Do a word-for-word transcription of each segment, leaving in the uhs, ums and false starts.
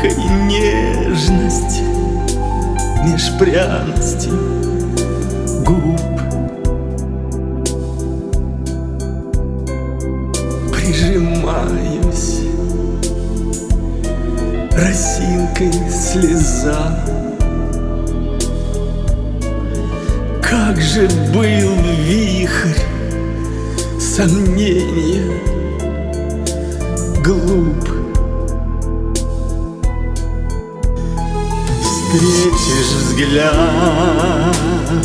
Росинкой нежность меж пряности губ. Прижимаюсь, росинкой слеза. Как же был вихрь сомнения глуп. Встретишь взгляд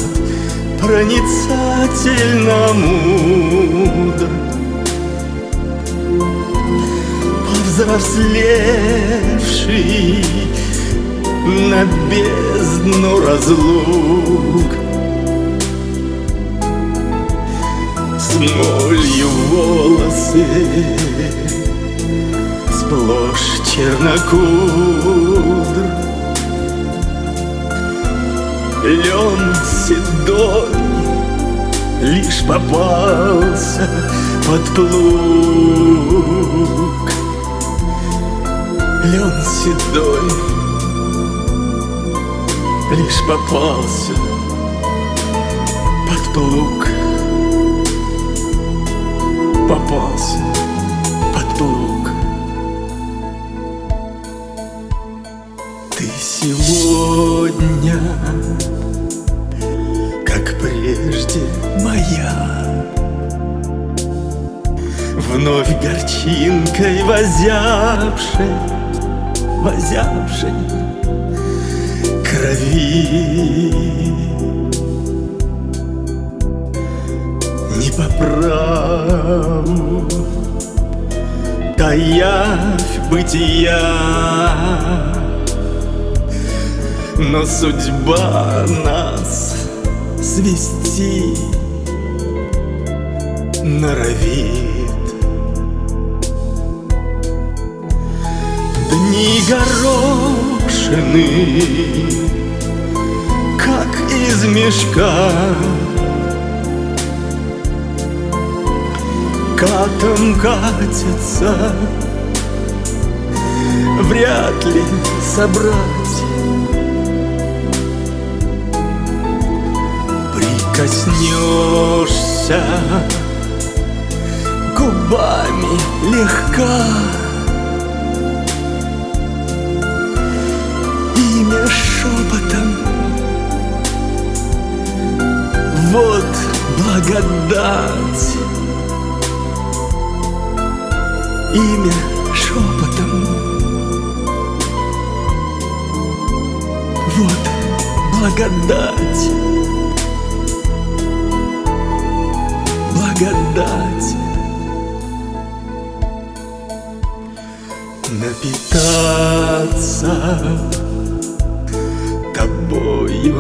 проницательно мудр, повзрослевший на бездну разлук. Смолью волосы сплошь чернокудр, лен седой лишь попался под плуг. Лен седой лишь попался под плуг. Попался под плуг. Ты сегодня, как прежде, моя, вновь горчинкой возявшей, возявшей крови. Не по праву та явь бытия, но судьба нас свести норовит. Дни горошины, как из мешка, катом катятся, вряд ли собрать. Прикоснешься губами легка, имя шепотом, вот благодать. Имя шепотом, вот благодать, благодать. Напитаться тобою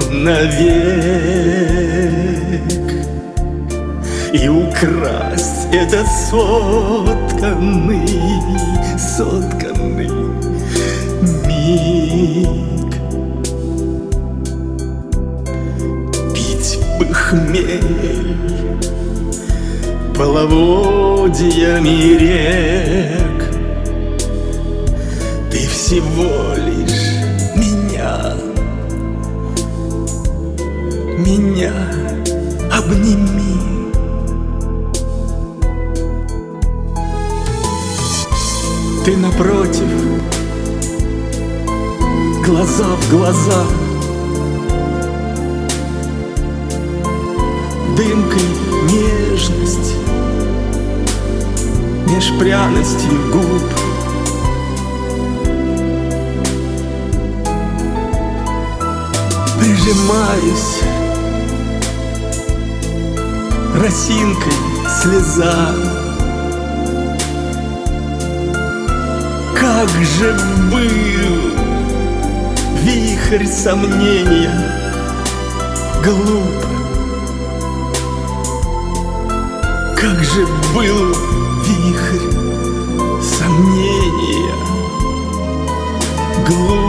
навек и украсть этот сотканный, сотканный миг. Пить бы хмель половодьями рек. Ты всего лишь меня, меня обними. Ты напротив, глаза в глаза, дымкой нежность меж пряностью губ. Прижимаюсь, росинкой слеза. Как же был вихрь сомнения глуп. Как же был вихрь сомнения глуп.